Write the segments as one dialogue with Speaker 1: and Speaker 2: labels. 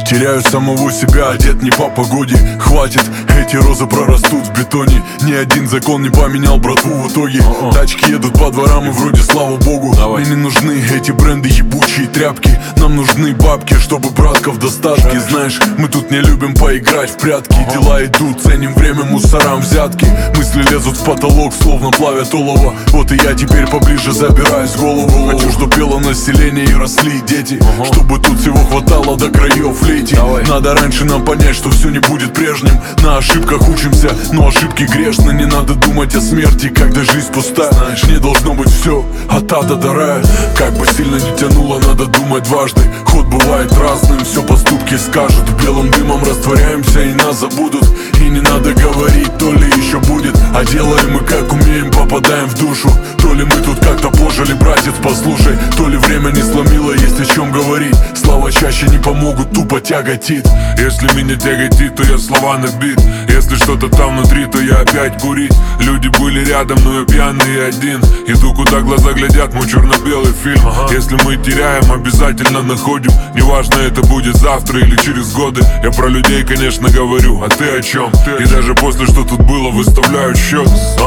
Speaker 1: Теряю самого себя, одет не по погоде. Хватит, эти розы прорастут в бетоне. Ни один закон не поменял братву в итоге. Тачки едут по дворам и вроде слава богу. Мне не нужны эти бренды ебучие тряпки. Нам нужны бабки, чтобы братка в достатке. Знаешь, мы тут не любим поиграть в прятки. Дела идут, ценим время, мусорам взятки. Мысли лезут в потолок, словно плавят олово. Вот и я теперь поближе забираюсь в голову. Хочу, чтоб пело население и росли дети, чтобы тут всего хватало до краев лети. Надо раньше нам понять, что все не будет прежним. На ошибках учимся, но ошибки грешны. Не надо думать о смерти, когда жизнь пустая. Не должно быть все от ада до рая. Как бы сильно не тянуло, надо думать дважды. Ход бывает разным, все поступки скажут. Белым дымом растворяемся и нас забудут. И не надо говорить, то ли еще будет. А делаем мы как умеем, попадаем в душу. То ли мы тут как-то пожили, братец, послушай. То ли время не сломило, есть о чем говорить. Слова чаще не помогут, тупо тяготит.
Speaker 2: Если меня тяготит, то я слова набит. Если что-то там внутри, то я опять курить. Люди были рядом, но я пьяный и один. Иду куда глаза глядят, мой черно-белый фильм. Если мы теряем, обязательно находим. Неважно, это будет завтра или через годы. Я про людей, конечно, говорю, а ты о чем? И даже после, что тут было, выставляю счет.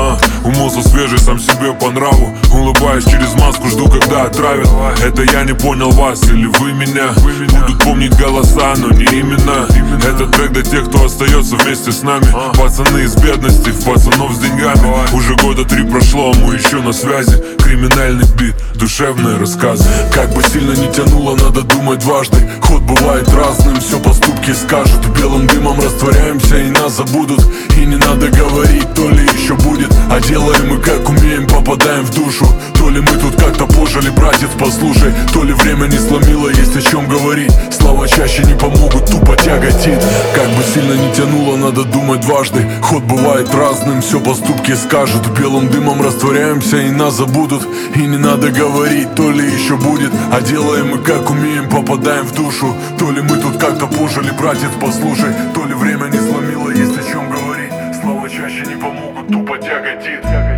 Speaker 2: Умылся свежий, сам себе по нраву. Улыбаюсь через маску, жду, когда отравят. Это я не понял вас или вы меня. Будут помнить голоса, но не именно. Это трек для тех, кто остается вместе с нами. Пацаны из бедности, в пацанов с деньгами. Уже года 3 прошло, а мы еще на связи. Криминальный бит, душевные рассказы.
Speaker 1: Как бы сильно не тянуло, надо думать дважды. Ход бывает разным, все поступки скажут. Белым дымом растворяемся и нас забудут. И не надо говорить, то ли еще будет. А делаем мы как умеем, попадаем в душу. То ли мы тут как-то пожили, братец, послушай. То ли время не сломило, есть о чем говорить. Слова чаще не помогут, тупо тяготит. Как бы сильно не тянуло, надо думать дважды. Ход бывает разным, все поступки скажут. Белым дымом растворяемся и нас забудут. И не надо говорить, то ли еще будет. А делаем мы как умеем, попадаем в душу. То ли мы тут как-то пожили, братец, послушай. То ли время не сломило, есть о чем говорить. Слова чаще не помогут, тупо тяготит.